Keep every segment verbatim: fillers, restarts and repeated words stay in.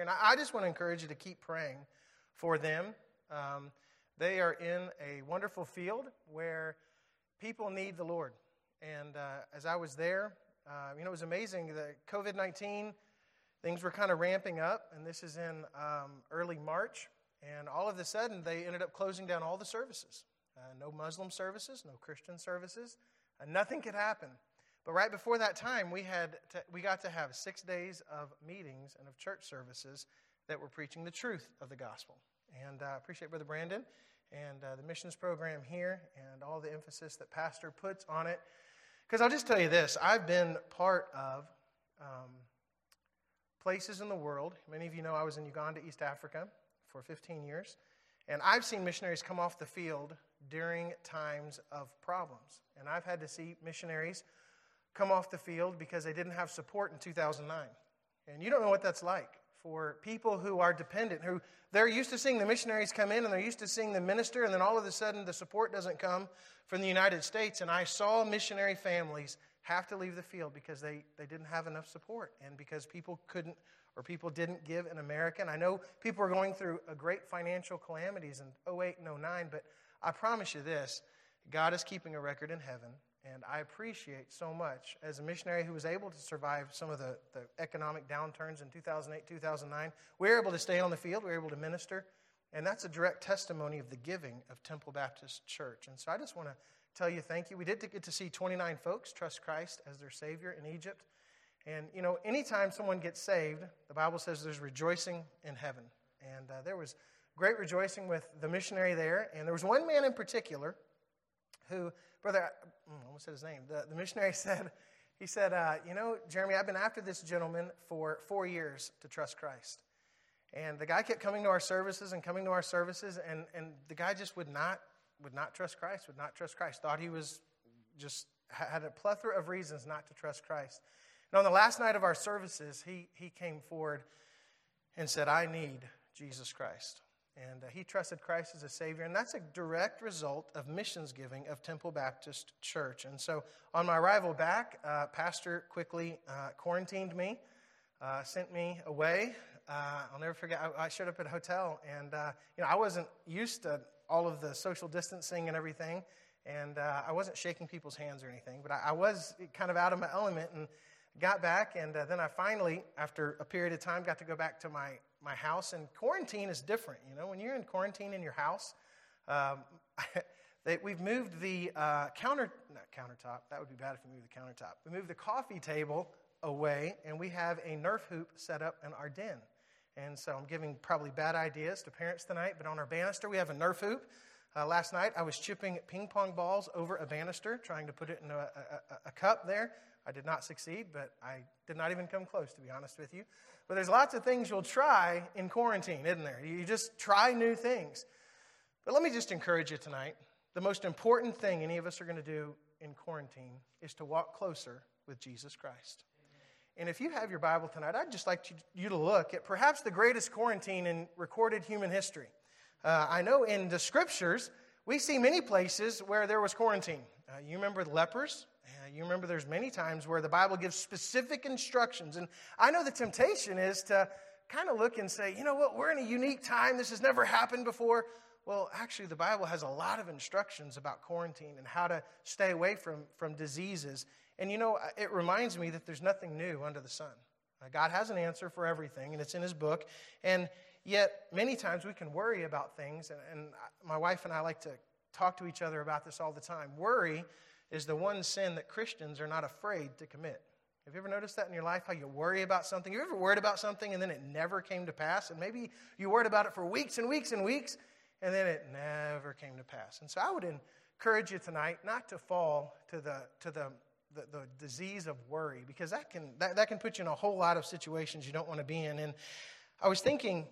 And I, I just want to encourage you to keep praying for them. Um, they are in a wonderful field where people need the Lord. And uh, as I was there, uh, you know, it was amazing. The covid nineteen, things were kind of ramping up, and this is in um, early March. And all of a sudden, they ended up closing down all the services. Uh, no Muslim services, no Christian services. Uh, nothing could happen. But right before that time, we had to, we got to have six days of meetings and of church services that were preaching the truth of the gospel. And I uh, appreciate Brother Brandon and uh, the missions program here and all the emphasis that Pastor puts on it. Because I'll just tell you this, I've been part of um, places in the world. Many of you know I was in Uganda, East Africa, for fifteen years. And I've seen missionaries come off the field during times of problems. And I've had to see missionaries come off the field because they didn't have support in two thousand nine. And you don't know what that's like for people who are dependent, who they're used to seeing the missionaries come in and they're used to seeing the minister, and then all of a sudden the support doesn't come from the United States. And I saw missionary families have to leave the field because they, they didn't have enough support and because people couldn't or people didn't give in America. And I know people are going through a great financial calamities in oh eight and oh nine, but I promise you this, God is keeping a record in heaven. And I appreciate so much, as a missionary who was able to survive some of the, the economic downturns in two thousand eight, two thousand nine, we were able to stay on the field, we were able to minister, and that's a direct testimony of the giving of Temple Baptist Church. And so I just want to tell you thank you. We did get to see twenty-nine folks trust Christ as their Savior in Egypt. And, you know, anytime someone gets saved, the Bible says there's rejoicing in heaven. And uh, there was great rejoicing with the missionary there. And there was one man in particular who, brother, I almost said his name, the, the missionary said, he said, uh, you know, Jeremy, I've been after this gentleman for four years to trust Christ. And the guy kept coming to our services and coming to our services, and, and the guy just would not would not trust Christ, would not trust Christ, thought he was just, had a plethora of reasons not to trust Christ. And on the last night of our services, he, he came forward and said, I need Jesus Christ. And uh, he trusted Christ as a Savior. And that's a direct result of missions giving of Temple Baptist Church. And so on my arrival back, uh, Pastor quickly uh, quarantined me, uh, sent me away. Uh, I'll never forget, I, I showed up at a hotel. And uh, you know, I wasn't used to all of the social distancing and everything. And uh, I wasn't shaking people's hands or anything. But I, I was kind of out of my element and got back. And uh, then I finally, after a period of time, got to go back to my my house. And quarantine is different. You know, when you're in quarantine in your house, um, they, we've moved the uh, counter, not countertop. That would be bad if we moved the countertop. We moved the coffee table away, and we have a Nerf hoop set up in our den. And so I'm giving probably bad ideas to parents tonight, but on our banister, we have a Nerf hoop. Uh, last night, I was chipping ping pong balls over a banister, trying to put it in a, a, a cup there. I did not succeed, but I did not even come close, to be honest with you. But there's lots of things you'll try in quarantine, isn't there? You just try new things. But let me just encourage you tonight. The most important thing any of us are going to do in quarantine is to walk closer with Jesus Christ. And if you have your Bible tonight, I'd just like you to look at perhaps the greatest quarantine in recorded human history. Uh, I know in the Scriptures, we see many places where there was quarantine. Uh, you remember the lepers? Uh, you remember there's many times where the Bible gives specific instructions. And I know the temptation is to kind of look and say, you know what, we're in a unique time. This has never happened before. Well, actually, the Bible has a lot of instructions about quarantine and how to stay away from, from diseases. And, you know, it reminds me that there's nothing new under the sun. Uh, God has an answer for everything, and it's in His book. And yet, many times we can worry about things. And, and my wife and I like to talk to each other about this all the time. Worry is the one sin that Christians are not afraid to commit. Have you ever noticed that in your life, how you worry about something? You ever worried about something and then it never came to pass? And maybe you worried about it for weeks and weeks and weeks, and then it never came to pass. And so I would encourage you tonight not to fall to the to the, the, the disease of worry, because that can that, that can put you in a whole lot of situations you don't want to be in. And I was thinking,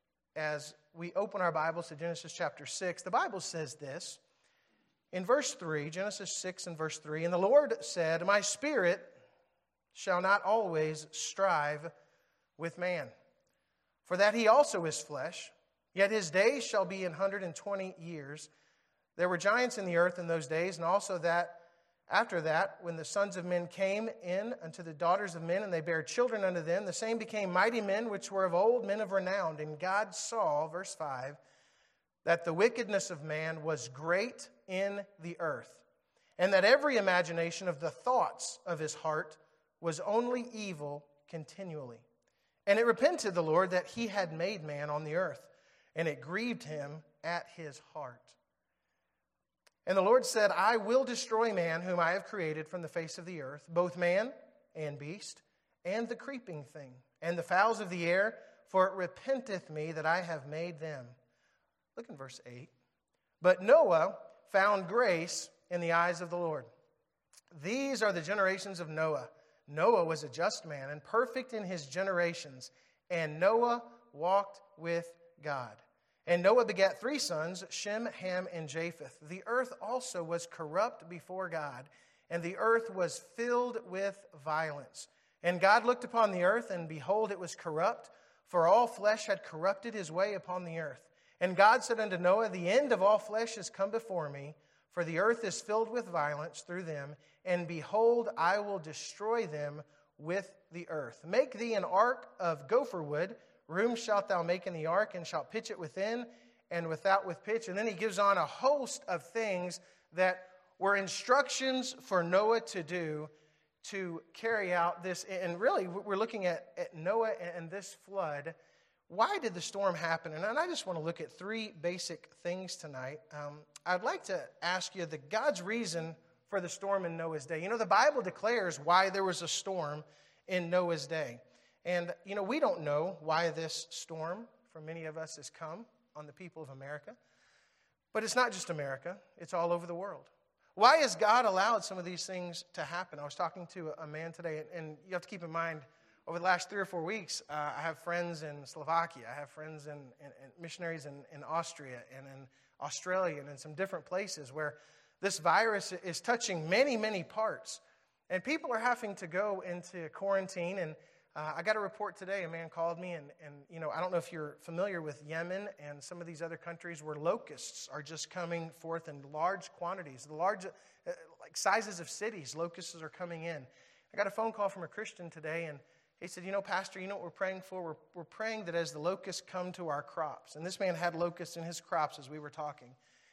as we open our Bibles to Genesis chapter six, the Bible says this. In verse three, Genesis six and verse three, and the Lord said, my spirit shall not always strive with man, for that he also is flesh, yet his days shall be an hundred and twenty years. There were giants in the earth in those days, and also that After that, when the sons of men came in unto the daughters of men, and they bare children unto them, the same became mighty men, which were of old, men of renown. And God saw, verse five, that the wickedness of man was great in the earth, and that every imagination of the thoughts of his heart was only evil continually. And it repented the Lord that he had made man on the earth, and it grieved him at his heart. And the Lord said, I will destroy man whom I have created from the face of the earth, both man and beast, and the creeping thing, and the fowls of the air, for it repenteth me that I have made them. Look in verse eight. But Noah found grace in the eyes of the Lord. These are the generations of Noah. Noah was a just man and perfect in his generations, and Noah walked with God. And Noah begat three sons, Shem, Ham, and Japheth. The earth also was corrupt before God, and the earth was filled with violence. And God looked upon the earth, and behold, it was corrupt, for all flesh had corrupted his way upon the earth. And God said unto Noah, the end of all flesh is come before me, for the earth is filled with violence through them, and behold, I will destroy them with the earth. Make thee an ark of gopher wood. Room shalt thou make in the ark, and shalt pitch it within and without with pitch. And then he gives on a host of things that were instructions for Noah to do to carry out this. And really, we're looking at, at Noah and this flood. Why did the storm happen? And I just want to look at three basic things tonight. Um, I'd like to ask you the God's reason for the storm in Noah's day. You know, the Bible declares why there was a storm in Noah's day. And, you know, we don't know why this storm, for many of us, has come on the people of America. But it's not just America. It's all over the world. Why has God allowed some of these things to happen? I was talking to a man today, and you have to keep in mind, over the last three or four weeks, uh, I have friends in Slovakia. I have friends in, in, in missionaries in, in Austria and in Australia and in some different places where this virus is touching many, many parts. And people are having to go into quarantine. And uh, I got a report today. A man called me, and, and you know, I don't know if you're familiar with Yemen and some of these other countries where locusts are just coming forth in large quantities, the large, uh, like sizes of cities. Locusts are coming in. I got a phone call from a Christian today, and he said, you know, Pastor, you know what we're praying for? We're, we're praying that as the locusts come to our crops, and this man had locusts in his crops as we were talking.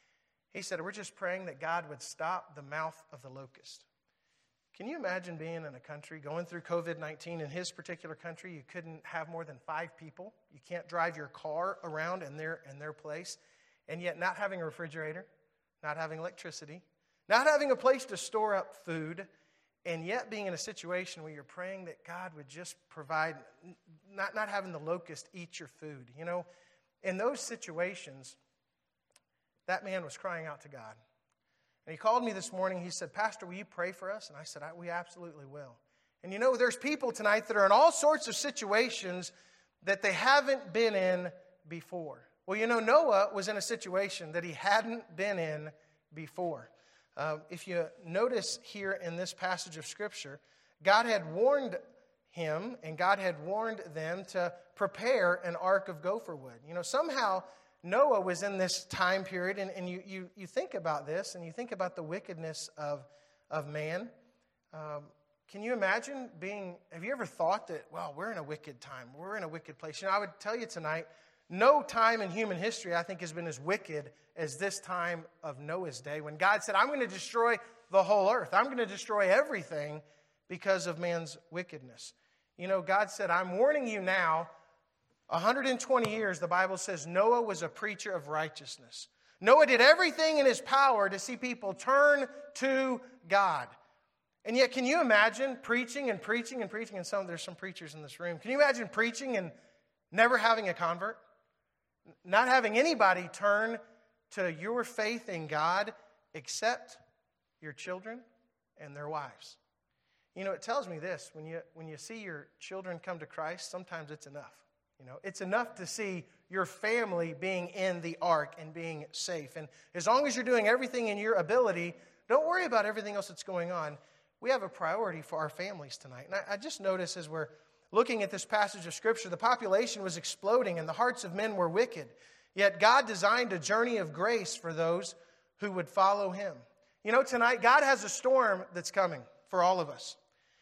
He said, we're just praying that God would stop the mouth of the locust. Can you imagine being in a country going through covid nineteen? In his particular country, you couldn't have more than five people. You can't drive your car around in their, in their place, and yet not having a refrigerator, not having electricity, not having a place to store up food, and yet being in a situation where you're praying that God would just provide, not, not having the locust eat your food. You know, in those situations, that man was crying out to God. And he called me this morning. He said, Pastor, will you pray for us? And I said, I, we absolutely will. And you know, there's people tonight that are in all sorts of situations that they haven't been in before. Well, you know, Noah was in a situation that he hadn't been in before. Uh, if you notice here in this passage of Scripture, God had warned him and God had warned them to prepare an ark of gopher wood. You know, somehow Noah was in this time period, and, and you, you, you think about this, and you think about the wickedness of, of man. Um, can you imagine being, have you ever thought that, well, we're in a wicked time, we're in a wicked place? You know, I would tell you tonight, no time in human history, I think, has been as wicked as this time of Noah's day, when God said, I'm going to destroy the whole earth. I'm going to destroy everything because of man's wickedness. You know, God said, I'm warning you now. one hundred twenty years, the Bible says, Noah was a preacher of righteousness. Noah did everything in his power to see people turn to God. And yet, can you imagine preaching and preaching and preaching? And some there's some preachers in this room. Can you imagine preaching and never having a convert? Not having anybody turn to your faith in God except your children and their wives. You know, it tells me this. When you, when you see your children come to Christ, sometimes it's enough. You know, it's enough to see your family being in the ark and being safe. And as long as you're doing everything in your ability, don't worry about everything else that's going on. We have a priority for our families tonight. And I, I just noticed as we're looking at this passage of Scripture, the population was exploding and the hearts of men were wicked. Yet God designed a journey of grace for those who would follow Him. You know, tonight, God has a storm that's coming for all of us.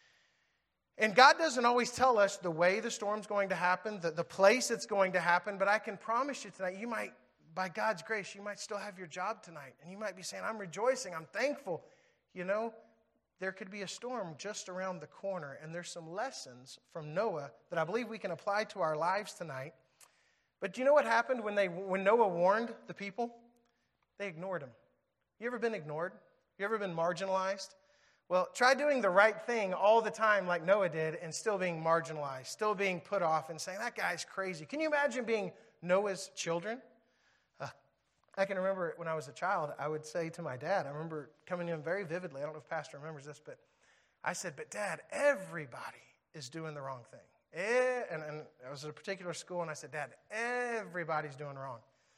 And God doesn't always tell us the way the storm's going to happen, the, the place it's going to happen, but I can promise you tonight, you might, by God's grace, you might still have your job tonight. And you might be saying, I'm rejoicing, I'm thankful. You know, there could be a storm just around the corner, and there's some lessons from Noah that I believe we can apply to our lives tonight. But do you know what happened when they when Noah warned the people? They ignored him. You ever been ignored? You ever been marginalized? Well, try doing the right thing all the time like Noah did and still being marginalized, still being put off and saying, that guy's crazy. Can you imagine being Noah's children? Uh, I can remember when I was a child, I would say to my dad, I remember coming in very vividly, I don't know if Pastor remembers this, but I said, but Dad, everybody is doing the wrong thing. Eh, and, and I was at a particular school, and I said, Dad, everybody's doing wrong.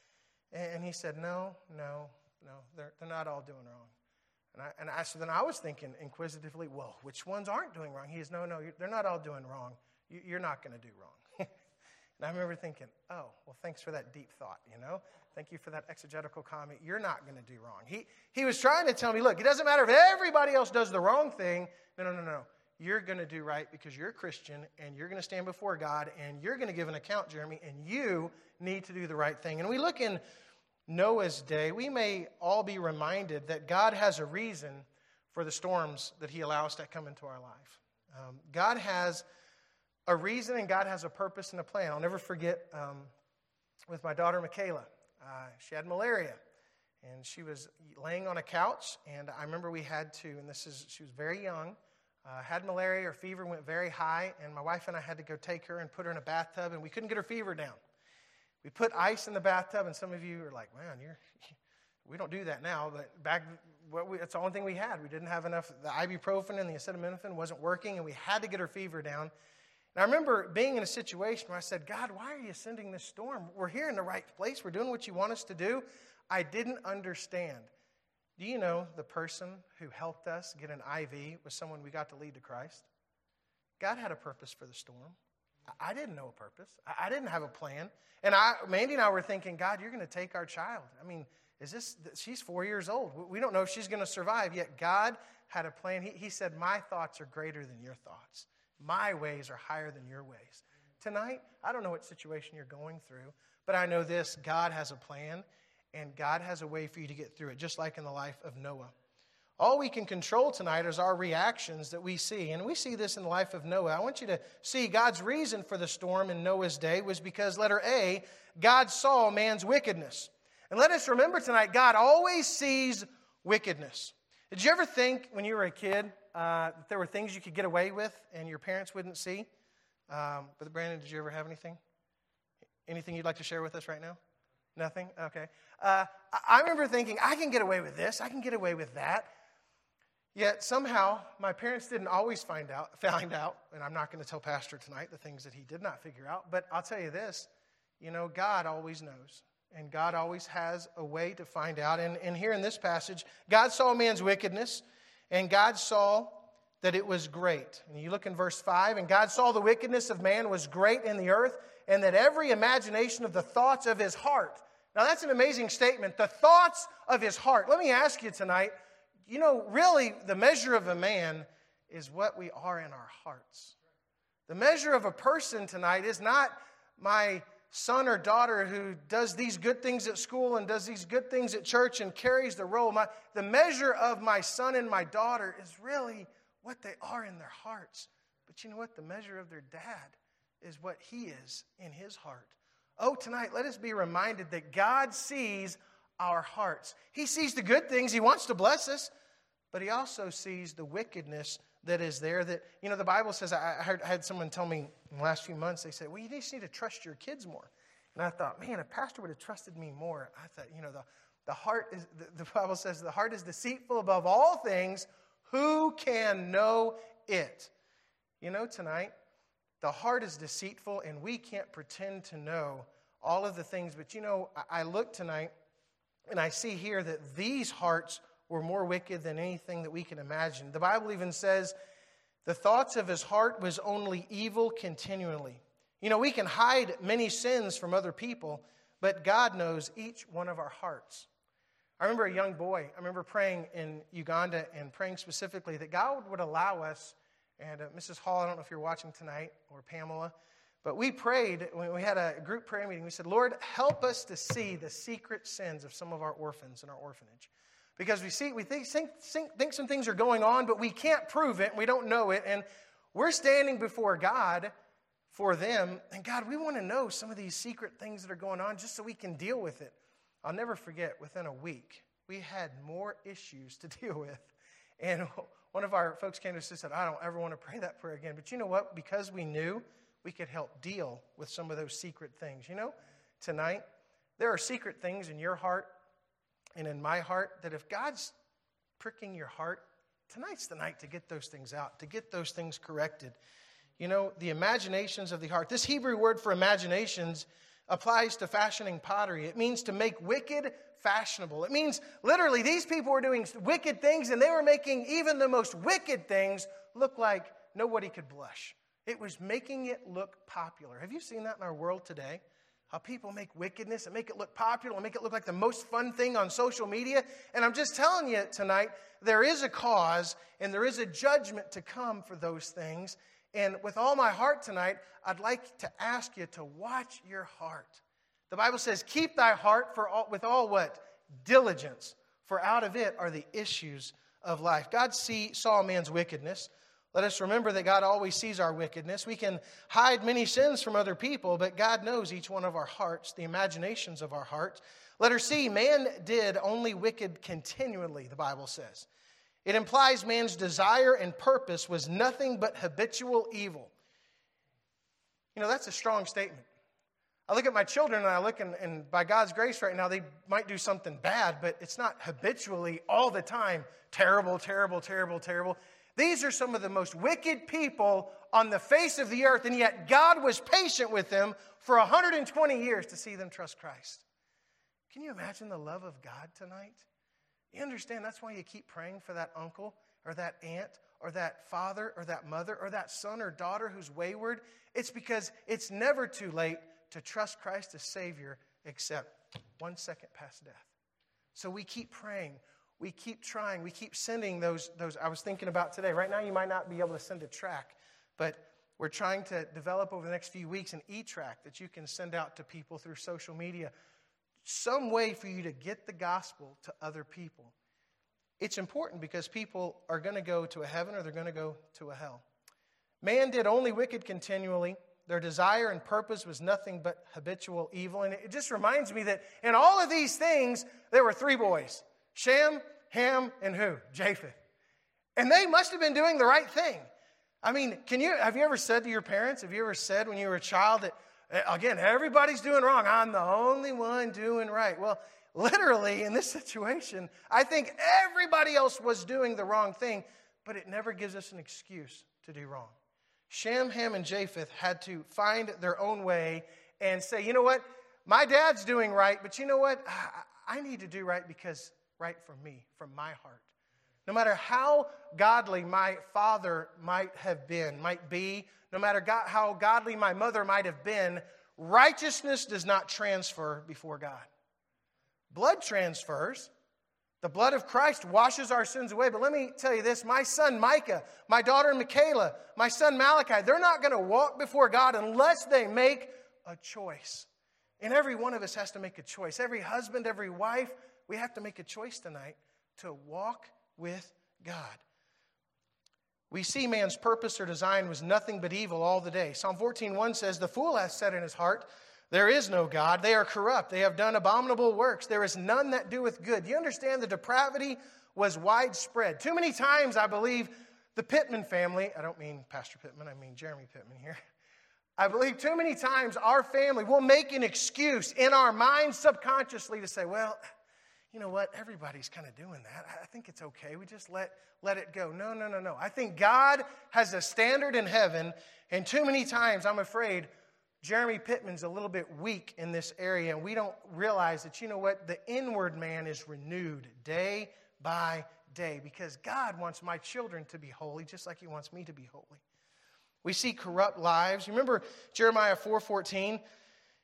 And, and he said, no, no, no, they're, they're not all doing wrong. And I, and I, so then I was thinking inquisitively, well, which ones aren't doing wrong? He says, no, no, they're not all doing wrong. You, you're not going to do wrong. And I remember thinking, oh, well, thanks for that deep thought, you know. Thank you for that exegetical comment. You're not going to do wrong. He, he was trying to tell me, look, it doesn't matter if everybody else does the wrong thing. No, no, no, no. You're going to do right because you're a Christian, and you're going to stand before God, and you're going to give an account, Jeremy, and you need to do the right thing. And we look in Noah's day, we may all be reminded that God has a reason for the storms that he allows to come into our life. Um, God has a reason, and God has a purpose and a plan. I'll never forget um, with my daughter, Michaela. Uh, she had malaria, and she was laying on a couch, and I remember we had to, and this is, she was very young, uh, had malaria, her fever went very high, and my wife and I had to go take her and put her in a bathtub, and we couldn't get her fever down. We put ice in the bathtub, and some of you are like, man, you're, we don't do that now, but back, what we, it's the only thing we had. We didn't have enough, the ibuprofen and the acetaminophen wasn't working, and we had to get her fever down. And I remember being in a situation where I said, God, why are you sending this storm? We're here in the right place. We're doing what you want us to do. I didn't understand. Do you know the person who helped us get an I V was someone we got to lead to Christ? God had a purpose for the storm. I didn't know a purpose. I didn't have a plan. And I, Mandy and I were thinking, God, you're going to take our child. I mean, is this, she's four years old. We don't know if she's going to survive. Yet God had a plan. He, he said, my thoughts are greater than your thoughts. My ways are higher than your ways. Tonight, I don't know what situation you're going through, but I know this, God has a plan, and God has a way for you to get through it, just like in the life of Noah. All we can control tonight is our reactions that we see, and we see this in the life of Noah. I want you to see God's reason for the storm in Noah's day was because, letter A, God saw man's wickedness. And let us remember tonight, God always sees wickedness. Did you ever think when you were a kid uh, that there were things you could get away with and your parents wouldn't see? Um, Brother Brandon, did you ever have anything? Anything you'd like to share with us right now? Nothing? Okay. Uh, I remember thinking, I can get away with this. I can get away with that. Yet somehow my parents didn't always find out, find out, and I'm not going to tell Pastor tonight the things that he did not figure out, but I'll tell you this, you know, God always knows. And God always has a way to find out. And, and here in this passage, God saw man's wickedness, and God saw that it was great. And you look in verse five, and God saw the wickedness of man was great in the earth, and that every imagination of the thoughts of his heart. Now that's an amazing statement, the thoughts of his heart. Let me ask you tonight, you know, really the measure of a man is what we are in our hearts. The measure of a person tonight is not my son or daughter who does these good things at school and does these good things at church and carries the role. My, the measure of my son and my daughter is really what they are in their hearts. But you know what? The measure of their dad is what he is in his heart. Oh, tonight, let us be reminded that God sees our hearts. He sees the good things. He wants to bless us, but he also sees the wickedness that is there. That, you know, the Bible says, I heard, I had someone tell me in the last few months, they said, well, you just need to trust your kids more. And I thought, man, a pastor would have trusted me more. I thought, you know, the, the heart is, the, the Bible says the heart is deceitful above all things. Who can know it? You know, tonight, the heart is deceitful, and we can't pretend to know all of the things. But, you know, I, I look tonight, and I see here that these hearts were more wicked than anything that we can imagine. The Bible even says the thoughts of his heart was only evil continually. You know, we can hide many sins from other people, but God knows each one of our hearts. I remember a young boy, I remember praying in Uganda and praying specifically that God would allow us, and uh, Missus Hall, I don't know if you're watching tonight, or Pamela, but we prayed, when we had a group prayer meeting, we said, Lord, help us to see the secret sins of some of our orphans in our orphanage. Because we see, we think, think, think some things are going on, but we can't prove it, and we don't know it, and we're standing before God for them, and God, we want to know some of these secret things that are going on just so we can deal with it. I'll never forget, within a week, we had more issues to deal with. And one of our folks came to us and said, I don't ever want to pray that prayer again. But you know what? Because we knew we could help deal with some of those secret things. You know, tonight, there are secret things in your heart and in my heart that if God's pricking your heart, tonight's the night to get those things out, to get those things corrected. You know, the imaginations of the heart. This Hebrew word for imaginations applies to fashioning pottery. It means to make wicked fashionable. It means literally these people were doing wicked things, and they were making even the most wicked things look like nobody could blush. It was making it look popular. Have you seen that in our world today? How people make wickedness and make it look popular and make it look like the most fun thing on social media. And I'm just telling you tonight, there is a cause and there is a judgment to come for those things. And with all my heart tonight, I'd like to ask you to watch your heart. The Bible says, keep thy heart for all, with all what? Diligence. For out of it are the issues of life. God see, saw man's wickedness. Let us remember that God always sees our wickedness. We can hide many sins from other people, but God knows each one of our hearts, the imaginations of our hearts. Let her see, man did only wicked continually, the Bible says. It implies man's desire and purpose was nothing but habitual evil. You know, that's a strong statement. I look at my children and I look, and, and by God's grace right now, they might do something bad, but it's not habitually all the time terrible, terrible, terrible, terrible. These are some of the most wicked people on the face of the earth, and yet God was patient with them for one hundred twenty years to see them trust Christ. Can you imagine the love of God tonight? You understand that's why you keep praying for that uncle or that aunt or that father or that mother or that son or daughter who's wayward? It's because it's never too late to trust Christ as Savior except one second past death. So we keep praying. We keep trying. We keep sending those, those. I was thinking about today. Right now you might not be able to send a tract, but we're trying to develop over the next few weeks an e-tract that you can send out to people through social media. Some way for you to get the gospel to other people. It's important because people are going to go to a heaven or they're going to go to a hell. Man did only wicked continually. Their desire and purpose was nothing but habitual evil. And it just reminds me that in all of these things, there were three boys. Shem, Ham, and who? Japheth. And they must have been doing the right thing. I mean, can you have you ever said to your parents, have you ever said when you were a child that, again, everybody's doing wrong, I'm the only one doing right? Well, literally in this situation, I think everybody else was doing the wrong thing, but it never gives us an excuse to do wrong. Shem, Ham, and Japheth had to find their own way and say, you know what, my dad's doing right, but you know what, I need to do right because right from me, from my heart. No matter how godly my father might have been, might be, no matter God, how godly my mother might have been, righteousness does not transfer before God. Blood transfers. The blood of Christ washes our sins away. But let me tell you this, my son Micah, my daughter Michaela, my son Malachi, they're not going to walk before God unless they make a choice. And every one of us has to make a choice. Every husband, every wife, we have to make a choice tonight to walk with God. We see man's purpose or design was nothing but evil all the day. Psalm fourteen one says, the fool has said in his heart, there is no God. They are corrupt. They have done abominable works. There is none that doeth good. Do you understand the depravity was widespread? Too many times, I believe, the Pittman family, I don't mean Pastor Pittman, I mean Jeremy Pittman here. I believe too many times our family will make an excuse in our minds subconsciously to say, well, you know what, everybody's kind of doing that. I think it's okay. We just let, let it go. No, no, no, no. I think God has a standard in heaven, and too many times I'm afraid Jeremy Pittman's a little bit weak in this area, and we don't realize that, you know what, the inward man is renewed day by day because God wants my children to be holy just like he wants me to be holy. We see corrupt lives. You remember Jeremiah four fourteen?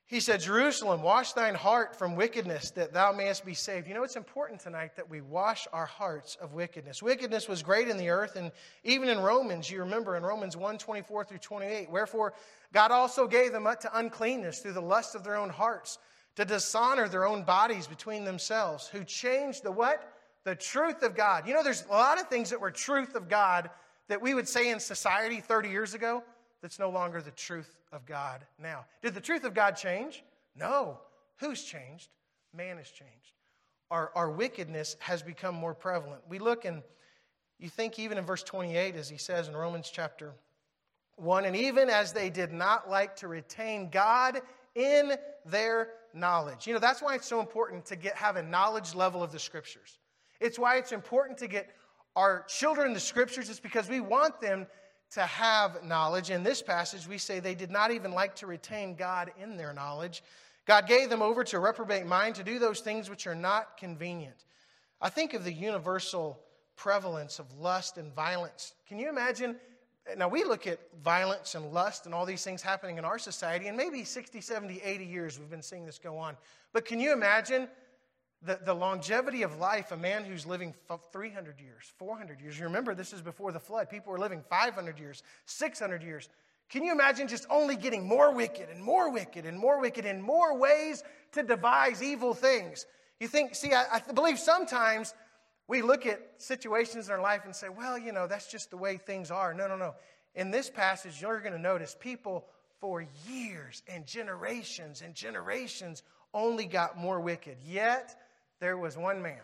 He said, Jerusalem, wash thine heart from wickedness, that thou mayest be saved. You know, it's important tonight that we wash our hearts of wickedness. Wickedness was great in the earth, and even in Romans, you remember in Romans one, twenty-four through twenty-eight, wherefore God also gave them up to uncleanness through the lust of their own hearts, to dishonor their own bodies between themselves, who changed the what? The truth of God. You know, there's a lot of things that were truth of God that we would say in society thirty years ago that's no longer the truth of God now. Did the truth of God change? No. Who's changed? Man has changed. Our, our wickedness has become more prevalent. We look and you think even in verse twenty-eight, as he says in Romans chapter one, and even as they did not like to retain God in their knowledge. You know, that's why it's so important to get have a knowledge level of the Scriptures. It's why it's important to get our children the Scriptures. It's because we want them to have knowledge. In this passage, we say they did not even like to retain God in their knowledge. God gave them over to a reprobate mind to do those things which are not convenient. I think of the universal prevalence of lust and violence. Can you imagine? Now, we look at violence and lust and all these things happening in our society, and maybe sixty, seventy, eighty years we've been seeing this go on. But can you imagine the, the longevity of life, a man who's living three hundred years, four hundred years? You remember, this is before the flood. People were living five hundred years, six hundred years. Can you imagine just only getting more wicked and more wicked and more wicked and more ways to devise evil things? You think, see, I, I believe sometimes we look at situations in our life and say, well, you know, that's just the way things are. No, no, no. In this passage, you're going to notice people for years and generations and generations only got more wicked. Yet, there was one man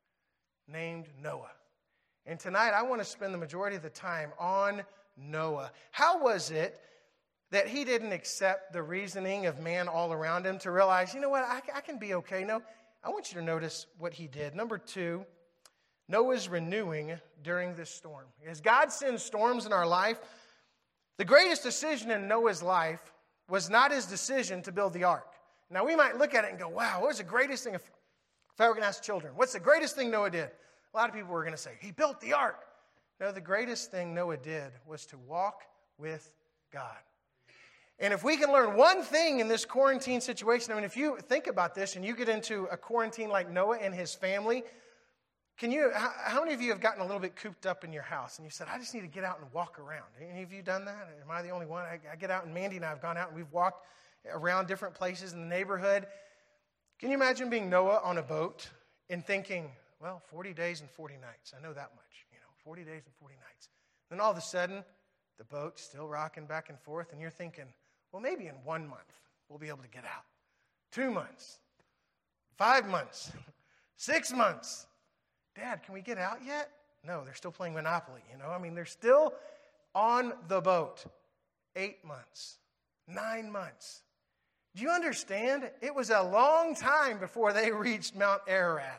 named Noah. And tonight, I want to spend the majority of the time on Noah. How was it that he didn't accept the reasoning of man all around him to realize, you know what, I, I can be okay? No, I want you to notice what he did. Number two, Noah's renewing during this storm. As God sends storms in our life, the greatest decision in Noah's life was not his decision to build the ark. Now, we might look at it and go, wow, what was the greatest thing? If, if I were going to ask children, what's the greatest thing Noah did? A lot of people were going to say, he built the ark. No, the greatest thing Noah did was to walk with God. And if we can learn one thing in this quarantine situation, I mean, if you think about this and you get into a quarantine like Noah and his family, can you, how, how many of you have gotten a little bit cooped up in your house and you said, I just need to get out and walk around? Any of you done that? Am I the only one? I, I get out, and Mandy and I have gone out and we've walked around different places in the neighborhood. Can you imagine being Noah on a boat and thinking, well, forty days and forty nights. I know that much, you know, forty days and forty nights. Then all of a sudden, the boat's still rocking back and forth, and you're thinking, well, maybe in one month we'll be able to get out. Two months, five months, six months. Dad, can we get out yet? No, they're still playing Monopoly, you know. I mean, they're still on the boat. Eight months, nine months. Do you understand? It was a long time before they reached Mount Ararat.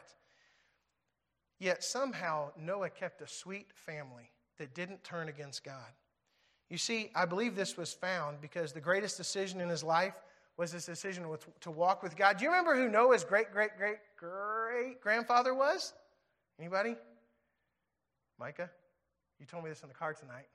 Yet somehow Noah kept a sweet family that didn't turn against God. You see, I believe this was found because the greatest decision in his life was his decision with, to walk with God. Do you remember who Noah's great, great, great, great grandfather was? Anybody? Micah? You told me this in the car tonight.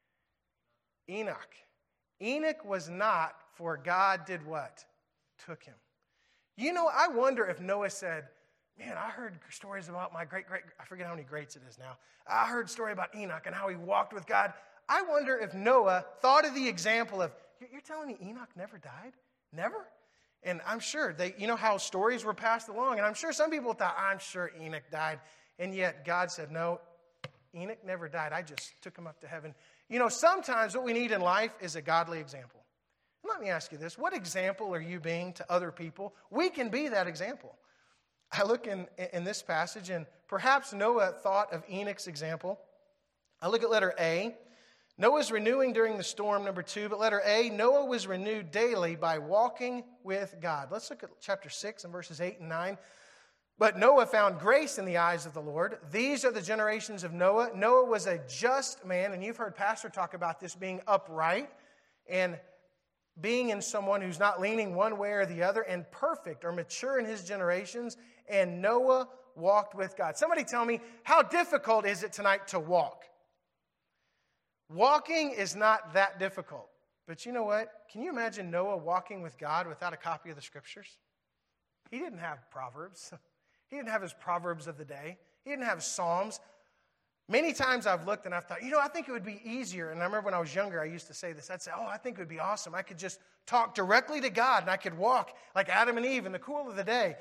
Enoch. Enoch was not, for God did what? Took him. You know, I wonder if Noah said, man, I heard stories about my great, great, I forget how many greats it is now. I heard a story about Enoch and how he walked with God. I wonder if Noah thought of the example of, you're telling me Enoch never died? Never? And I'm sure, they, you know how stories were passed along, and I'm sure some people thought, I'm sure Enoch died. And yet God said, no, Enoch never died. I just took him up to heaven. You know, sometimes what we need in life is a godly example. And let me ask you this. What example are you being to other people? We can be that example. I look in, in this passage, and perhaps Noah thought of Enoch's example. I look at letter A. Noah's renewing during the storm, number two. But letter A, Noah was renewed daily by walking with God. Let's look at chapter six and verses eight and nine. But Noah found grace in the eyes of the Lord. These are the generations of Noah. Noah was a just man, and you've heard Pastor talk about this being upright and being in someone who's not leaning one way or the other, and perfect or mature in his generations. And Noah walked with God. Somebody tell me, how difficult is it tonight to walk? Walking is not that difficult. But you know what? Can you imagine Noah walking with God without a copy of the Scriptures? He didn't have Proverbs. He didn't have his Proverbs of the day. He didn't have Psalms. Many times I've looked and I've thought, you know, I think it would be easier. And I remember when I was younger, I used to say this. I'd say, oh, I think it would be awesome. I could just talk directly to God, and I could walk like Adam and Eve in the cool of the day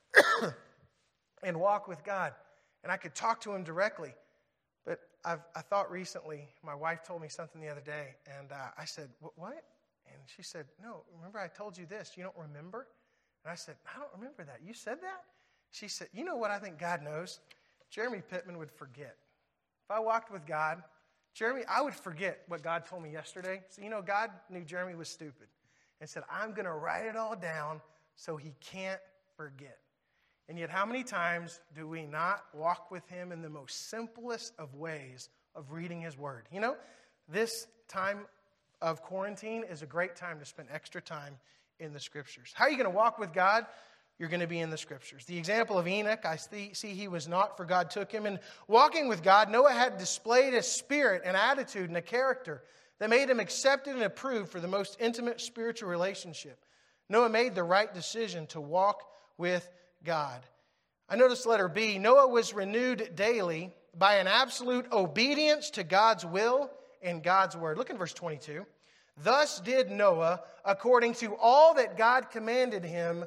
and walk with God. And I could talk to him directly. But I've, I thought recently, my wife told me something the other day, and uh, I said, what? And she said, no, remember I told you this. You don't remember? And I said, I don't remember that. You said that? She said, you know what I think God knows? Jeremy Pittman would forget. If I walked with God, Jeremy, I would forget what God told me yesterday. So, you know, God knew Jeremy was stupid and said, I'm going to write it all down so he can't forget. And yet, how many times do we not walk with him in the most simplest of ways of reading his word? You know, this time of quarantine is a great time to spend extra time in the Scriptures. How are you going to walk with God? You're going to be in the Scriptures. The example of Enoch, I see he was not, for God took him. And walking with God, Noah had displayed a spirit, an attitude, and a character that made him accepted and approved for the most intimate spiritual relationship. Noah made the right decision to walk with God. I noticed letter B, Noah was renewed daily by an absolute obedience to God's will and God's word. Look in verse twenty-two. Thus did Noah according to all that God commanded him,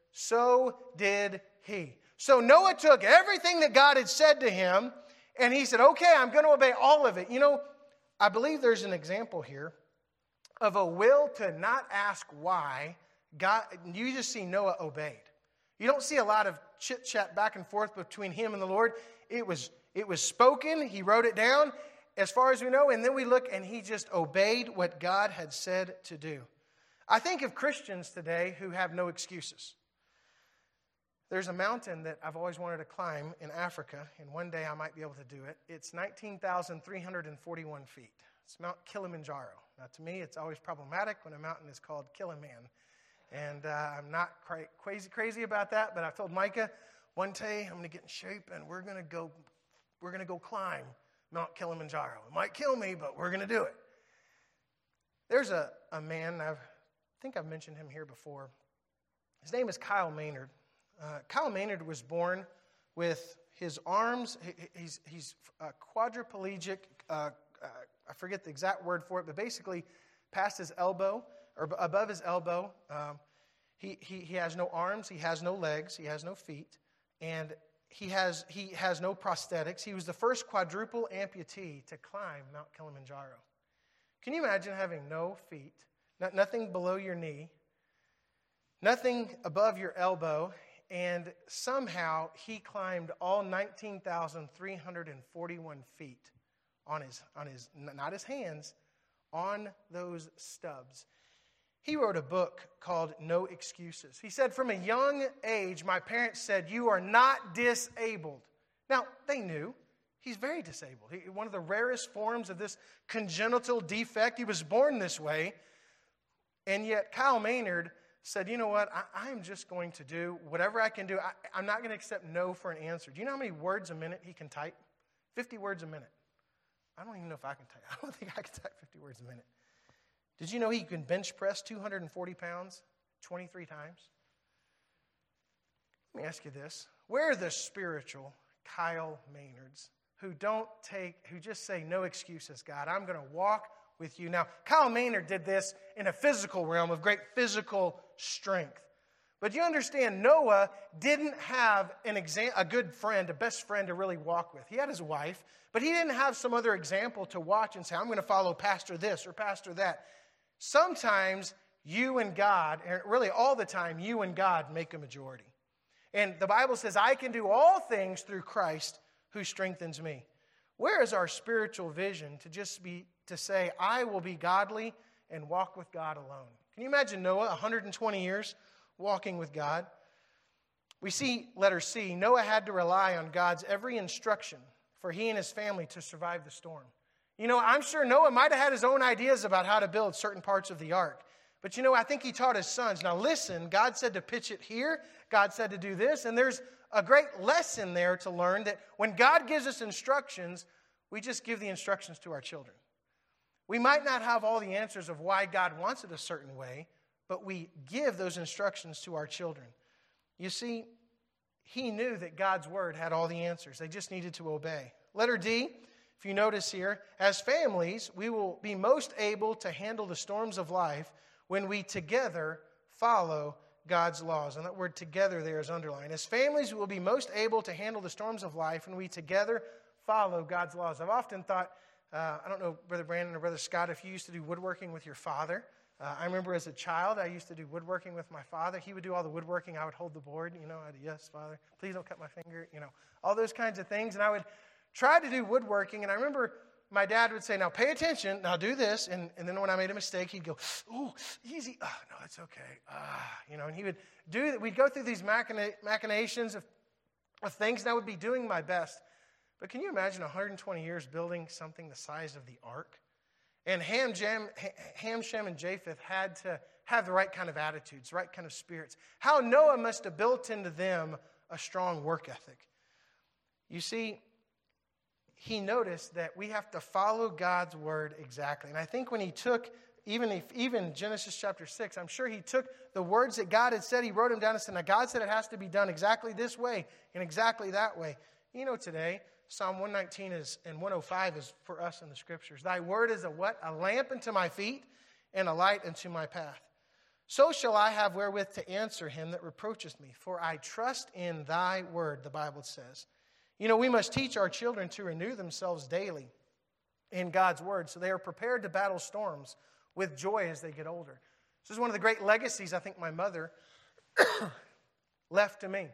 so did he. So Noah took everything that God had said to him, and he said, okay, I'm going to obey all of it. You know, I believe there's an example here of a will to not ask why. God, you just see Noah obeyed. You don't see a lot of chit-chat back and forth between him and the Lord. It was, it was spoken. He wrote it down, as far as we know, and then we look and he just obeyed what God had said to do. I think of Christians today who have no excuses. There's a mountain that I've always wanted to climb in Africa, and one day I might be able to do it. It's nineteen thousand three hundred forty-one feet. It's Mount Kilimanjaro. Now, to me, it's always problematic when a mountain is called Kiliman. And uh, I'm not quite crazy crazy about that, but I've told Micah, one day I'm going to get in shape, and we're going to go we're going to go climb Mount Kilimanjaro. It might kill me, but we're going to do it. There's a, a man, I've, I think I've mentioned him here before. His name is Kyle Maynard. Uh, Kyle Maynard was born with his arms, he, he's, he's uh, quadriplegic, uh, uh, I forget the exact word for it, but basically past his elbow, or above his elbow, um, he, he, he has no arms, he has no legs, he has no feet, and he has, he has no prosthetics. He was the first quadruple amputee to climb Mount Kilimanjaro. Can you imagine having no feet, not, nothing below your knee, nothing above your elbow, and somehow he climbed all nineteen thousand three hundred forty-one feet on his, on his, not his hands, on those stubs. He wrote a book called No Excuses. He said, from a young age, my parents said, you are not disabled. Now, they knew. He's very disabled. He, one of the rarest forms of this congenital defect. He was born this way. And yet, Kyle Maynard said, you know what, I, I'm just going to do whatever I can do. I, I'm not going to accept no for an answer. Do you know how many words a minute he can type? fifty words a minute. I don't even know if I can type. I don't think I can type fifty words a minute. Did you know he can bench press two hundred forty pounds twenty-three times? Let me ask you this. Where are the spiritual Kyle Maynards who don't take, who just say, no excuses, God, I'm going to walk with you. Now, Kyle Maynard did this in a physical realm of great physical strength. But you understand, Noah didn't have an exa- a good friend, a best friend to really walk with. He had his wife, but he didn't have some other example to watch and say, I'm going to follow pastor this or pastor that. Sometimes you and God, and really all the time, you and God make a majority. And the Bible says, I can do all things through Christ who strengthens me. Where is our spiritual vision to just be, to say, I will be godly and walk with God alone? Can you imagine Noah, one hundred twenty years, walking with God? We see, letter C, Noah had to rely on God's every instruction for he and his family to survive the storm. You know, I'm sure Noah might have had his own ideas about how to build certain parts of the ark. But you know, I think he taught his sons, now listen, God said to pitch it here, God said to do this, and there's a great lesson there to learn that when God gives us instructions, we just give the instructions to our children. We might not have all the answers of why God wants it a certain way, but we give those instructions to our children. You see, he knew that God's word had all the answers. They just needed to obey. Letter D, if you notice here, as families, we will be most able to handle the storms of life when we together follow God's laws. And that word together there is underlined. As families, we will be most able to handle the storms of life when we together follow God's laws. I've often thought, uh, I don't know, Brother Brandon or Brother Scott, if you used to do woodworking with your father. Uh, I remember as a child, I used to do woodworking with my father. He would do all the woodworking. I would hold the board, you know, I'd, yes, Father, please don't cut my finger, you know, all those kinds of things. And I would try to do woodworking. And I remember my dad would say, now pay attention, now do this. And, and then when I made a mistake, he'd go, ooh, easy. Oh, no, it's okay. Ah, you know, and he would do that. We'd go through these machina- machinations of, of things, and I would be doing my best. But can you imagine one hundred twenty years building something the size of the ark? And Ham, Jam, Ham, Shem, and Japheth had to have the right kind of attitudes, right kind of spirits. How Noah must have built into them a strong work ethic. You see, he noticed that we have to follow God's word exactly. And I think when he took, even if, even Genesis chapter six, I'm sure he took the words that God had said, he wrote them down and said, now God said it has to be done exactly this way and exactly that way. You know, today, Psalm one nineteen is, and one oh five is for us in the Scriptures. Thy word is a what? A lamp unto my feet and a light unto my path. So shall I have wherewith to answer him that reproacheth me. For I trust in thy word, the Bible says. You know, we must teach our children to renew themselves daily in God's word so they are prepared to battle storms with joy as they get older. This is one of the great legacies I think my mother left to me.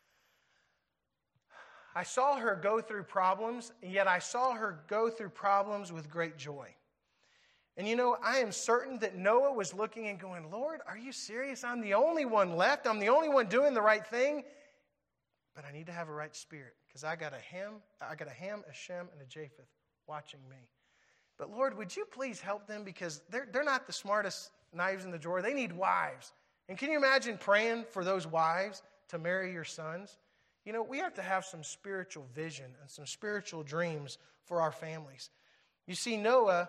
I saw her go through problems, and yet I saw her go through problems with great joy. And you know, I am certain that Noah was looking and going, Lord, are you serious? I'm the only one left. I'm the only one doing the right thing. But I need to have a right spirit because I got a Ham, I got a Ham, a Shem, and a Japheth watching me. But Lord, would you please help them because they're, they're not the smartest knives in the drawer. They need wives. And can you imagine praying for those wives to marry your sons? You know, we have to have some spiritual vision and some spiritual dreams for our families. You see, Noah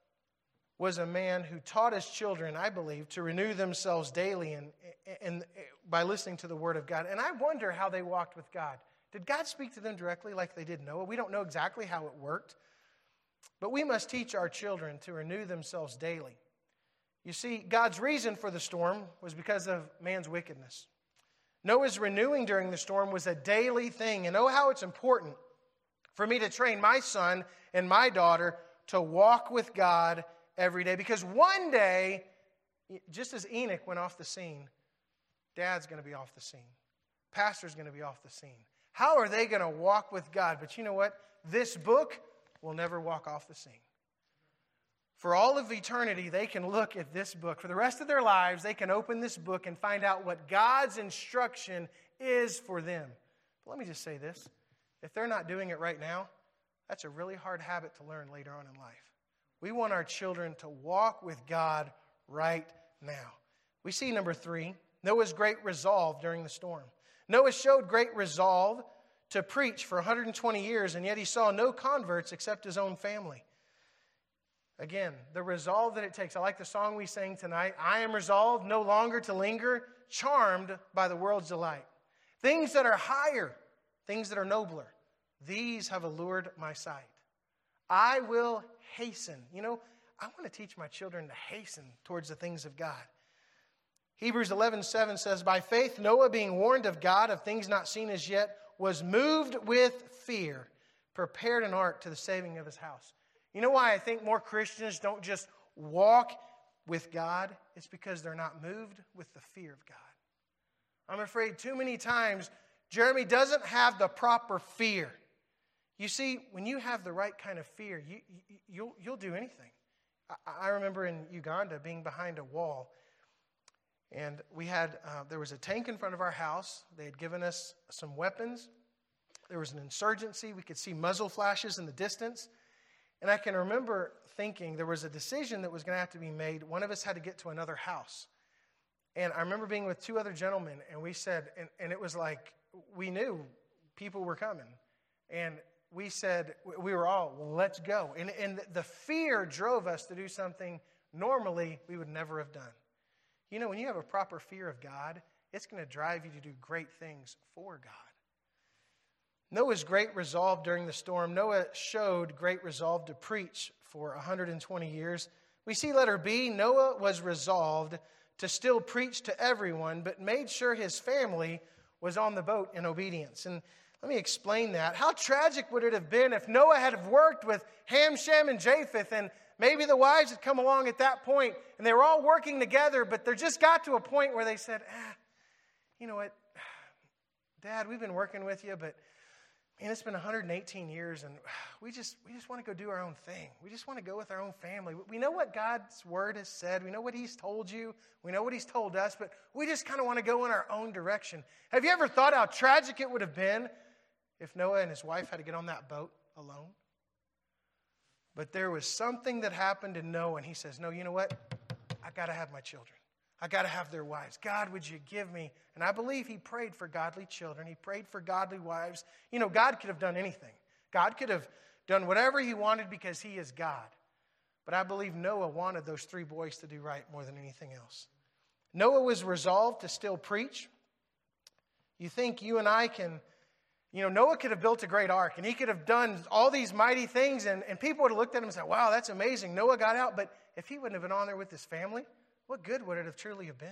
was a man who taught his children, I believe, to renew themselves daily and, and by listening to the Word of God. And I wonder how they walked with God. Did God speak to them directly like they did Noah? We don't know exactly how it worked. But we must teach our children to renew themselves daily. You see, God's reason for the storm was because of man's wickedness. Noah's renewing during the storm was a daily thing. And oh, how it's important for me to train my son and my daughter to walk with God every day. Because one day, just as Enoch went off the scene, Dad's going to be off the scene. Pastor's going to be off the scene. How are they going to walk with God? But you know what? This book will never walk off the scene. For all of eternity, they can look at this book. For the rest of their lives, they can open this book and find out what God's instruction is for them. But let me just say this. If they're not doing it right now, that's a really hard habit to learn later on in life. We want our children to walk with God right now. We see number three, Noah's great resolve during the storm. Noah showed great resolve to preach for one hundred twenty years, and yet he saw no converts except his own family. Again, the resolve that it takes. I like the song we sang tonight. I am resolved no longer to linger, charmed by the world's delight. Things that are higher, things that are nobler, these have allured my sight. I will hasten. You know, I want to teach my children to hasten towards the things of God. Hebrews eleven seven says, by faith Noah, being warned of God of things not seen as yet, was moved with fear, prepared an ark to the saving of his house. You know why I think more Christians don't just walk with God? It's because they're not moved with the fear of God. I'm afraid too many times Jeremy doesn't have the proper fear. You see, when you have the right kind of fear, you, you, you'll, you'll do anything. I, I remember in Uganda being behind a wall, and we had uh, there was a tank in front of our house. They had given us some weapons. There was an insurgency. We could see muzzle flashes in the distance. And I can remember thinking there was a decision that was going to have to be made. One of us had to get to another house. And I remember being with two other gentlemen, and we said, and, and it was like we knew people were coming. And we said, we were all, well, let's go. And, and the fear drove us to do something normally we would never have done. You know, when you have a proper fear of God, it's going to drive you to do great things for God. Noah's great resolve during the storm. Noah showed great resolve to preach for one hundred twenty years. We see letter B, Noah was resolved to still preach to everyone, but made sure his family was on the boat in obedience. And let me explain that. How tragic would it have been if Noah had have worked with Ham, Shem, and Japheth, and maybe the wives had come along at that point, and they were all working together, but they just got to a point where they said, ah, you know what, Dad, we've been working with you, but man, it's been one hundred eighteen years, and we just we just want to go do our own thing. We just want to go with our own family. We know what God's word has said. We know what he's told you. We know what he's told us, but we just kind of want to go in our own direction. Have you ever thought how tragic it would have been if Noah and his wife had to get on that boat alone? But there was something that happened in Noah, and he says, no, you know what? I got to have my children. I got to have their wives. God, would you give me? And I believe he prayed for godly children. He prayed for godly wives. You know, God could have done anything. God could have done whatever he wanted because he is God. But I believe Noah wanted those three boys to do right more than anything else. Noah was resolved to still preach. You think you and I can, you know, Noah could have built a great ark, and he could have done all these mighty things, and, and people would have looked at him and said, wow, that's amazing. Noah got out. But if he wouldn't have been on there with his family, what good would it have truly have been?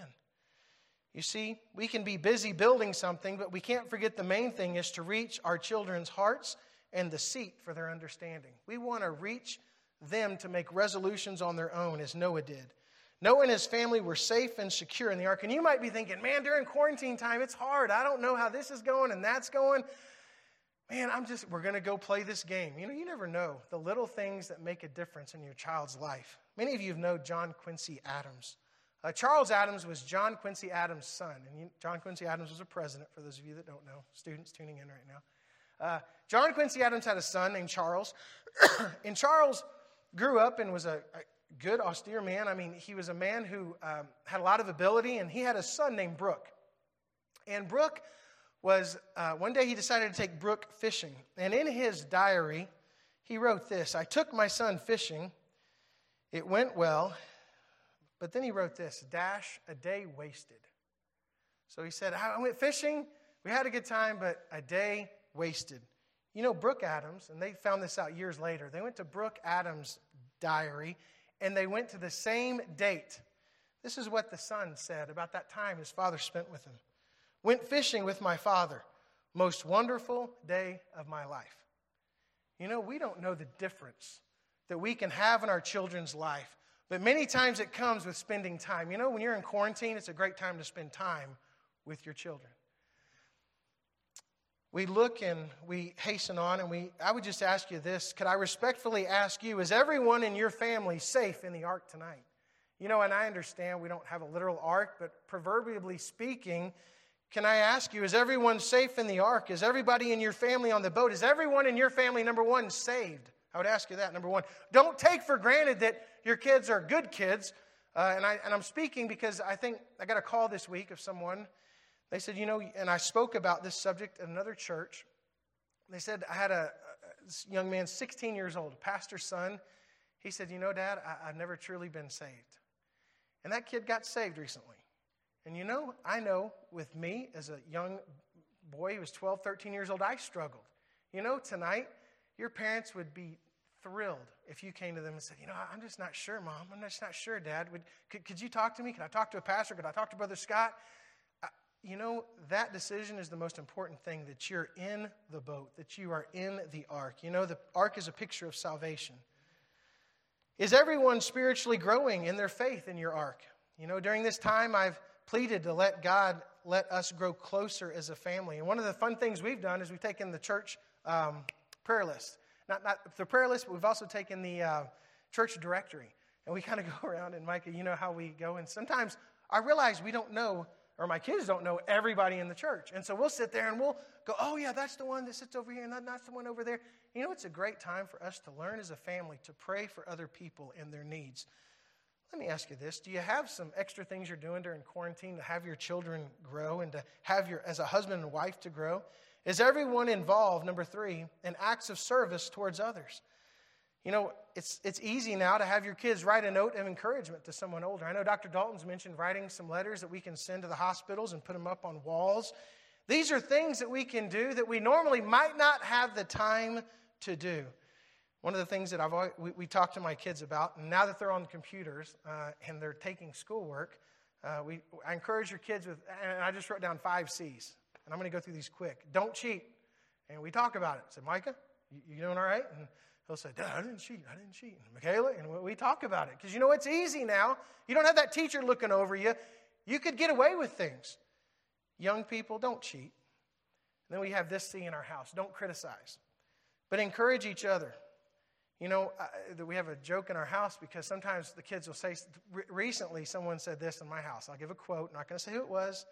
You see, we can be busy building something, but we can't forget the main thing is to reach our children's hearts and the seat for their understanding. We want to reach them to make resolutions on their own, as Noah did. Noah and his family were safe and secure in the ark. And you might be thinking, man, during quarantine time, it's hard. I don't know how this is going and that's going. Man, I'm just, we're going to go play this game. You know, you never know the little things that make a difference in your child's life. Many of you know John Quincy Adams. Uh, Charles Adams was John Quincy Adams' son. And you, John Quincy Adams was a president, for those of you that don't know, students tuning in right now. Uh, John Quincy Adams had a son named Charles. And Charles grew up and was a, a good, austere man. I mean, he was a man who um, had a lot of ability, and he had a son named Brooke. And Brooke was, uh, one day he decided to take Brooke fishing. And in his diary, he wrote this: I took my son fishing. It went well. But then he wrote this, dash, a day wasted. So he said, I went fishing. We had a good time, but a day wasted. You know, Brooke Adams, and they found this out years later, they went to Brooke Adams' diary, and they went to the same date. This is what the son said about that time his father spent with him. Went fishing with my father. Most wonderful day of my life. You know, we don't know the difference that we can have in our children's life. But many times it comes with spending time. You know, when you're in quarantine, it's a great time to spend time with your children. We look and we hasten on, and we. I would just ask you this. Could I respectfully ask you, is everyone in your family safe in the ark tonight? You know, and I understand we don't have a literal ark, but proverbially speaking, can I ask you, is everyone safe in the ark? Is everybody in your family on the boat? Is everyone in your family, number one, saved? I would ask you that, number one. Don't take for granted that your kids are good kids. Uh, and, I, and I'm speaking because I think I got a call this week of someone. They said, you know, and I spoke about this subject at another church. They said, I had a, a young man, sixteen years old, a pastor's son. He said, you know, Dad, I, I've never truly been saved. And that kid got saved recently. And you know, I know with me as a young boy who was twelve, thirteen years old, I struggled. You know, tonight, your parents would be thrilled if you came to them and said, you know, I'm just not sure, Mom. I'm just not sure, Dad. Would, could, could you talk to me? Could I talk to a pastor? Could I talk to Brother Scott? Uh, you know, that decision is the most important thing, that you're in the boat, that you are in the ark. You know, the ark is a picture of salvation. Is everyone spiritually growing in their faith in your ark? You know, during this time, I've pleaded to let God let us grow closer as a family. And one of the fun things we've done is we've taken the church um, prayer list. Not, not the prayer list, but we've also taken the uh, church directory. And we kind of go around, and Micah, you know how we go. And sometimes I realize we don't know, or my kids don't know everybody in the church. And so we'll sit there and we'll go, oh yeah, that's the one that sits over here, and that's the one over there. You know, it's a great time for us to learn as a family to pray for other people and their needs. Let me ask you this. Do you have some extra things you're doing during quarantine to have your children grow and to have your, as a husband and wife, to grow? Is everyone involved, number three, in acts of service towards others? You know, it's it's easy now to have your kids write a note of encouragement to someone older. I know Doctor Dalton's mentioned writing some letters that we can send to the hospitals and put them up on walls. These are things that we can do that we normally might not have the time to do. One of the things that I've always, we, we talk to my kids about, and now that they're on the computers uh, and they're taking schoolwork, uh, we I encourage your kids with, and I just wrote down five C's, and I'm going to go through these quick. Don't cheat. And we talk about it. I said, Micah, you, you doing all right? And he'll say, Dad, I didn't cheat. I didn't cheat. And Michaela, and we talk about it. Because you know, it's easy now. You don't have that teacher looking over you. You could get away with things. Young people, don't cheat. And then we have this C in our house. Don't criticize. But encourage each other. You know, uh, we have a joke in our house because sometimes the kids will say, re- recently someone said this in my house. I'll give a quote. I'm not going to say who it was.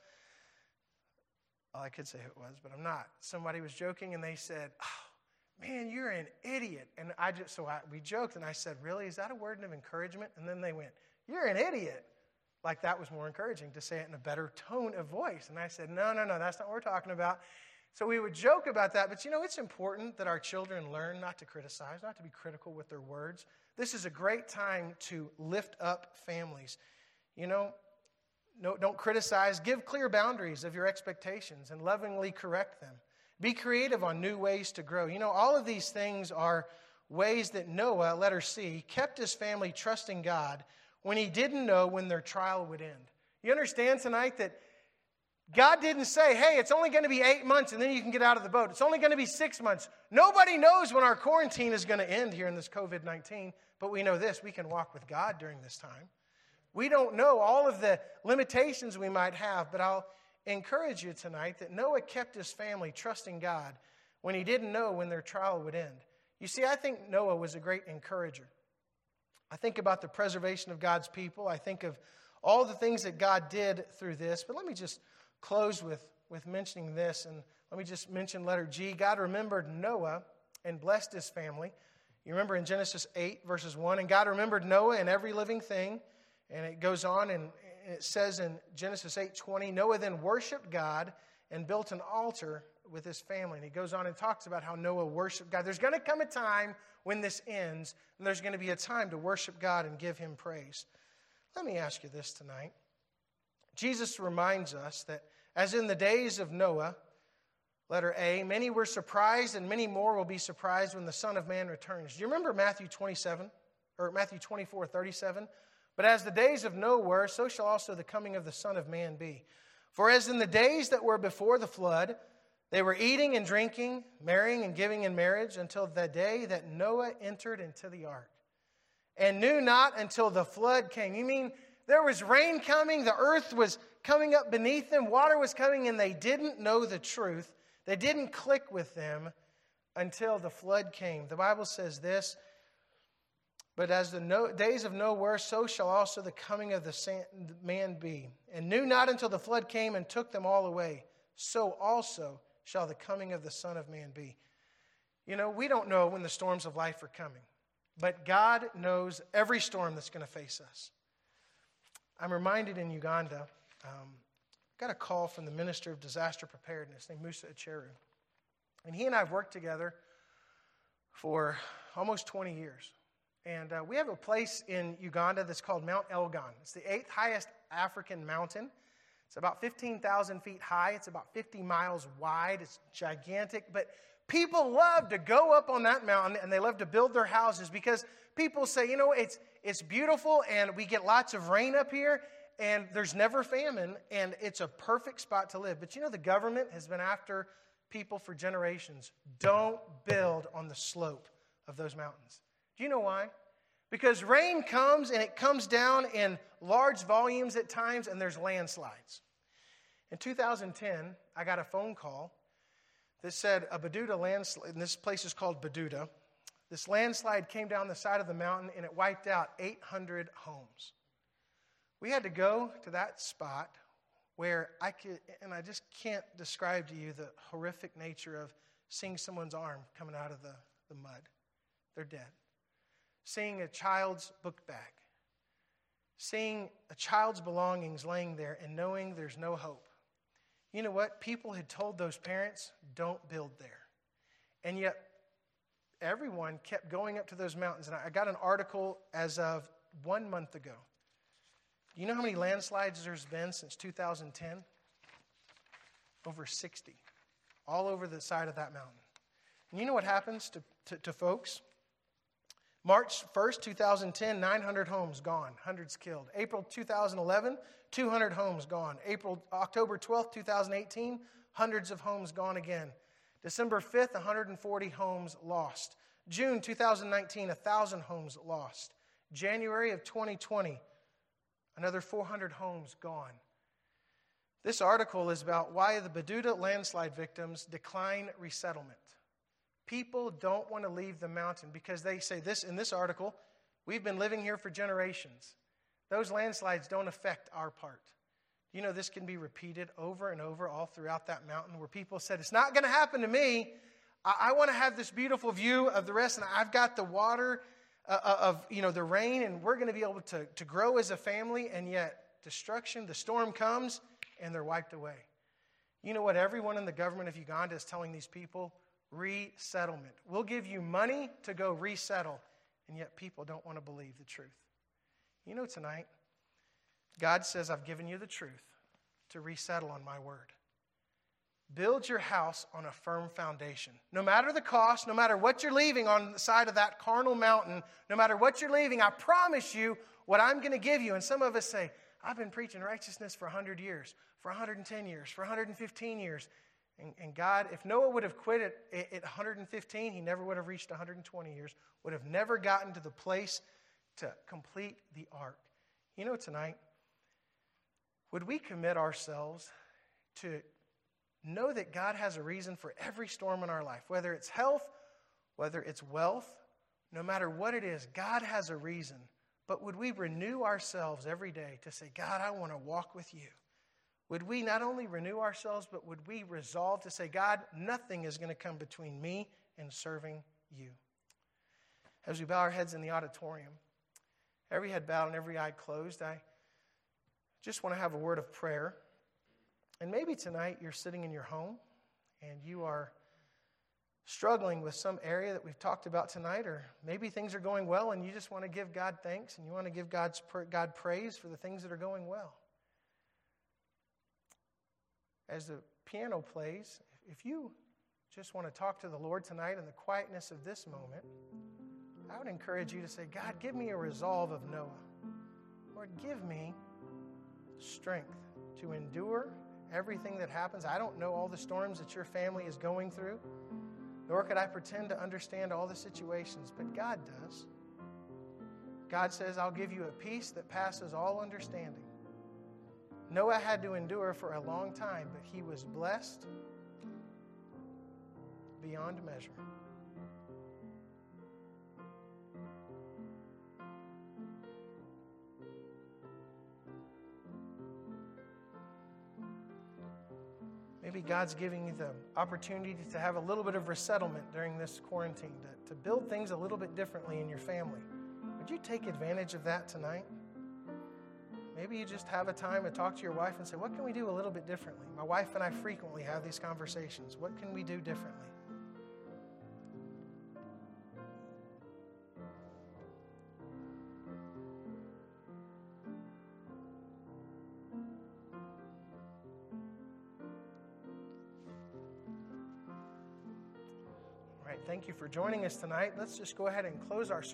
Well, I could say who it was, but I'm not. Somebody was joking and they said, oh, man, you're an idiot. And I just, so I, we joked and I said, really, is that a word of encouragement? And then they went, you're an idiot. Like that was more encouraging to say it in a better tone of voice. And I said, no, no, no, that's not what we're talking about. So we would joke about that, but you know, it's important that our children learn not to criticize, not to be critical with their words. This is a great time to lift up families. You know, no, don't criticize. Give clear boundaries of your expectations and lovingly correct them. Be creative on new ways to grow. You know, all of these things are ways that Noah, letter C, kept his family trusting God when he didn't know when their trial would end. You understand tonight that God didn't say, hey, it's only going to be eight months and then you can get out of the boat. It's only going to be six months. Nobody knows when our quarantine is going to end here in this covid nineteen, but we know this, we can walk with God during this time. We don't know all of the limitations we might have, but I'll encourage you tonight that Noah kept his family trusting God when he didn't know when their trial would end. You see, I think Noah was a great encourager. I think about the preservation of God's people. I think of all the things that God did through this, but let me just close with, with mentioning this, and let me just mention letter G. God remembered Noah and blessed his family. You remember in Genesis eight, verses one, and God remembered Noah and every living thing, and it goes on, and it says in Genesis eight twenty, Noah then worshiped God and built an altar with his family. And he goes on and talks about how Noah worshiped God. There's going to come a time when this ends, and there's going to be a time to worship God and give him praise. Let me ask you this tonight. Jesus reminds us that as in the days of Noah, letter A, many were surprised and many more will be surprised when the Son of Man returns. Do you remember Matthew twenty-seven, or Matthew twenty-four thirty-seven? But as the days of Noah were, so shall also the coming of the Son of Man be. For as in the days that were before the flood, they were eating and drinking, marrying and giving in marriage until the day that Noah entered into the ark, and knew not until the flood came. You mean there was rain coming, the earth was coming up beneath them, water was coming, and they didn't know the truth. They didn't click with them until the flood came. The Bible says this, but as the no, days of Noah were, so shall also the coming of the man be. And knew not until the flood came and took them all away. So also shall the coming of the Son of Man be. You know, we don't know when the storms of life are coming, but God knows every storm that's going to face us. I'm reminded in Uganda, um, got a call from the Minister of Disaster Preparedness named Musa Acheru. And he and I have worked together for almost twenty years. And uh, we have a place in Uganda that's called Mount Elgon. It's the eighth highest African mountain. It's about fifteen thousand feet high. It's about fifty miles wide. It's gigantic. But people love to go up on that mountain, and they love to build their houses because people say, you know, it's it's beautiful, and we get lots of rain up here, and there's never famine, and it's a perfect spot to live. But you know, the government has been after people for generations. Don't build on the slope of those mountains. Do you know why? Because rain comes, and it comes down in large volumes at times, and there's landslides. In two thousand ten, I got a phone call that said a Baduda landslide, and this place is called Baduda. This landslide came down the side of the mountain, and it wiped out eight hundred homes. We had to go to that spot where I could, and I just can't describe to you the horrific nature of seeing someone's arm coming out of the, the mud. They're dead. Seeing a child's book bag. Seeing a child's belongings laying there and knowing there's no hope. You know what? People had told those parents, don't build there. And yet, everyone kept going up to those mountains. And I got an article as of one month ago. You know how many landslides there's been since two thousand ten? Over sixty. All over the side of that mountain. And you know what happens to, to, to folks? March first, two thousand ten, nine hundred homes gone, hundreds killed. April two thousand eleven, two hundred homes gone. April, October twelfth, two thousand eighteen, hundreds of homes gone again. December fifth, one hundred forty homes lost. June two thousand nineteen, one thousand homes lost. January of twenty twenty, another four hundred homes gone. This article is about why the Baduda landslide victims decline resettlement. People don't want to leave the mountain because they say this in this article, we've been living here for generations. Those landslides don't affect our part. You know, this can be repeated over and over all throughout that mountain where people said, it's not going to happen to me. I, I want to have this beautiful view of the rest, and I've got the water uh, of, you know, the rain, and we're going to be able to, to grow as a family, and yet destruction, the storm comes, and they're wiped away. You know what everyone in the government of Uganda is telling these people? Resettlement. We'll give you money to go resettle, and yet people don't want to believe the truth. You know, tonight, God says, I've given you the truth to resettle on my word. Build your house on a firm foundation. No matter the cost, no matter what you're leaving on the side of that carnal mountain, no matter what you're leaving, I promise you what I'm going to give you. And some of us say, I've been preaching righteousness for one hundred years, for one hundred ten years, for one hundred fifteen years. And, and God, if Noah would have quit at, at one hundred fifteen, he never would have reached one hundred twenty years, would have never gotten to the place to complete the ark. You know, tonight, would we commit ourselves to know that God has a reason for every storm in our life, whether it's health, whether it's wealth, no matter what it is, God has a reason. But would we renew ourselves every day to say, God, I want to walk with you? Would we not only renew ourselves, but would we resolve to say, God, nothing is going to come between me and serving you? As we bow our heads in the auditorium, every head bowed and every eye closed, I just want to have a word of prayer. And maybe tonight you're sitting in your home and you are struggling with some area that we've talked about tonight, or maybe things are going well and you just want to give God thanks and you want to give God's God praise for the things that are going well. As the piano plays, if you just want to talk to the Lord tonight in the quietness of this moment, I would encourage you to say, God, give me a resolve of Noah. Lord, give me strength to endure everything that happens. I don't know all the storms that your family is going through, nor could I pretend to understand all the situations, but God does. God says, I'll give you a peace that passes all understanding. Noah had to endure for a long time, but he was blessed beyond measure. Maybe God's giving you the opportunity to have a little bit of resettlement during this quarantine, to, to build things a little bit differently in your family. Would you take advantage of that tonight? Maybe you just have a time to talk to your wife and say, what can we do a little bit differently? My wife and I frequently have these conversations. What can we do differently? All right, thank you for joining us tonight. Let's just go ahead and close our